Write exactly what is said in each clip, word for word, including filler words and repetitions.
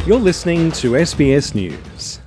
You're listening to S B S News.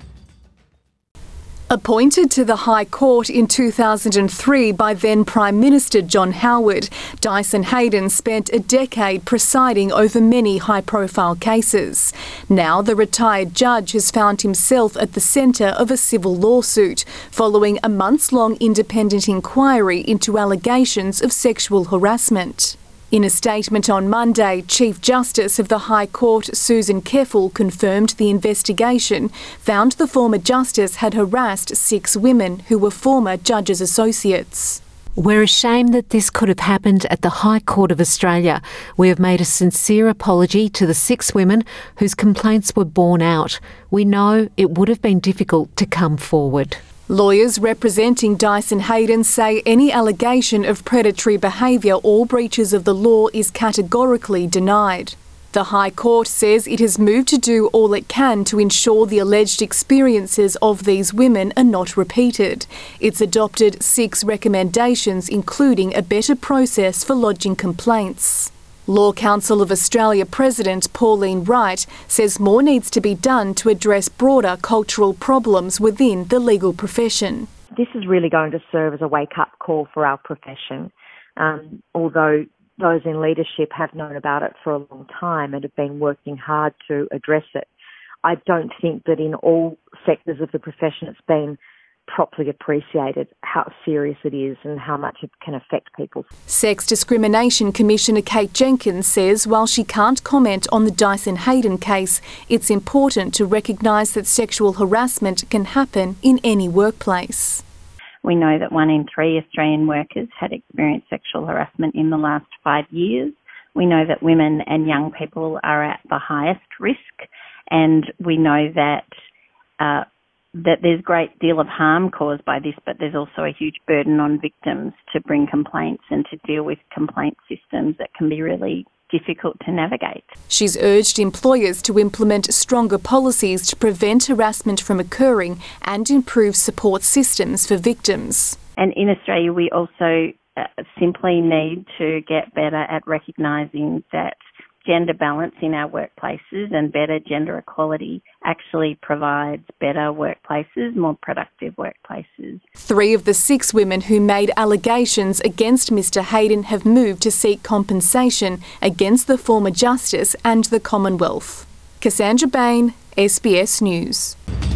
Appointed to the High Court in two thousand three by then Prime Minister John Howard, Dyson Heydon spent a decade presiding over many high-profile cases. Now the retired judge has found himself at the centre of a civil lawsuit following a months-long independent inquiry into allegations of sexual harassment. In a statement on Monday, Chief Justice of the High Court Susan Keffel confirmed the investigation found the former justice had harassed six women who were former judges' associates. We're ashamed that this could have happened at the High Court of Australia. We have made a sincere apology to the six women whose complaints were borne out. We know it would have been difficult to come forward. Lawyers representing Dyson Heydon say any allegation of predatory behaviour or breaches of the law is categorically denied. The High Court says it has moved to do all it can to ensure the alleged experiences of these women are not repeated. It's adopted six recommendations, including a better process for lodging complaints. Law Council of Australia President Pauline Wright says more needs to be done to address broader cultural problems within the legal profession. This is really going to serve as a wake-up call for our profession. Um, although those in leadership have known about it for a long time and have been working hard to address it, I don't think that in all sectors of the profession it's been properly appreciated how serious it is and how much it can affect people. Sex Discrimination Commissioner Kate Jenkins says while she can't comment on the Dyson Heydon case, it's important to recognise that sexual harassment can happen in any workplace. We know that one in three Australian workers had experienced sexual harassment in the last five years. We know that women and young people are at the highest risk, and we know that uh, that there's a great deal of harm caused by this, but there's also a huge burden on victims to bring complaints and to deal with complaint systems that can be really difficult to navigate. She's urged employers to implement stronger policies to prevent harassment from occurring and improve support systems for victims. And in Australia, we also uh, simply need to get better at recognising that gender balance in our workplaces and better gender equality actually provides better workplaces, more productive workplaces. Three of the six women who made allegations against Mr Heydon have moved to seek compensation against the former justice and the Commonwealth. Cassandra Bain, S B S News.